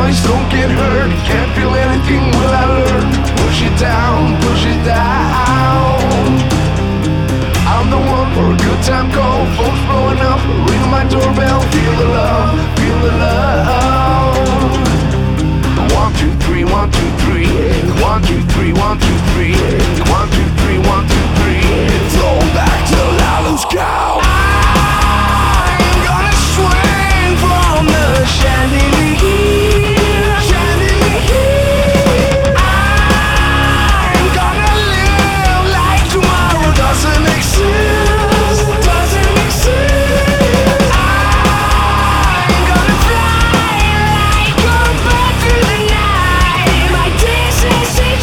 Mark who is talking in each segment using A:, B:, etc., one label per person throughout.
A: boys don't get hurt. Can't feel anything, will I learn? Push it down, push it down. I'm the one for a good time call. Phone's blowing up, ring my doorbell. Feel the love, feel the love. 1, 2, 3, 1, 2, 3. 1, 2, 3, 1, 2, 3. 1, 2, 3, 1, 2, 3. Throw back till I lose count. I'm gonna swing from the chandelier, chandelier. I'm gonna live like tomorrow doesn't exist, doesn't exist. I'm gonna fly like a bird through the night. My distance is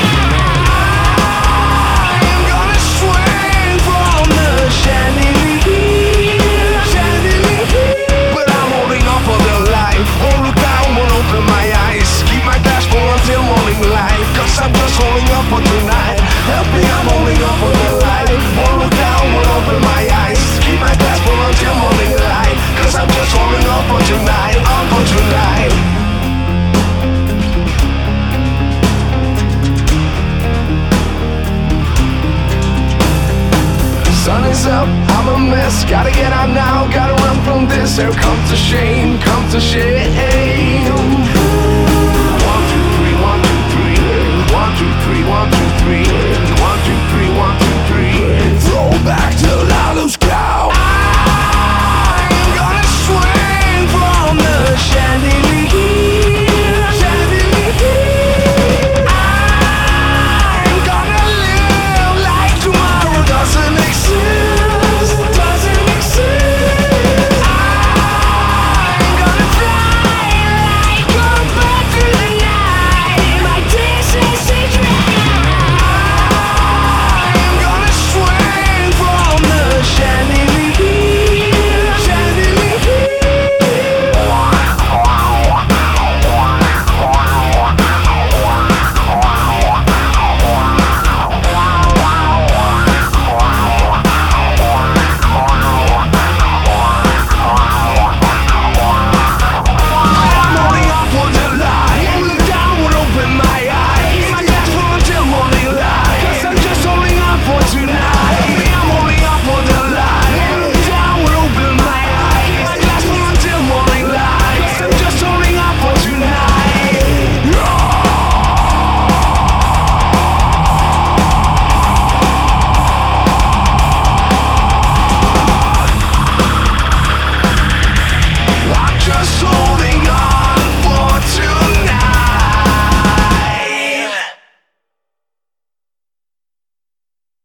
A: I'm gonna swing from the chandelier, chandelier. But I'm holding on for the life. Won't look down, won't open my eyes. Keep my glass full until morning light. Cause I'm just holding up for tonight. Help me, I'm holding on for the light. Won't look down, won't open my eyes. Keep my glass full until morning light. Cause I'm just holding on for tonight, on for tonight. Sun is up, I'm a mess. Gotta get out now, gotta run from this. Here comes the shame, comes the shame. 1, 2, 3, 1, 2, 3. 1, 2, 3, 1, 2, 3. 1, 2, 3, 1, 2, 3. Throw back till I lose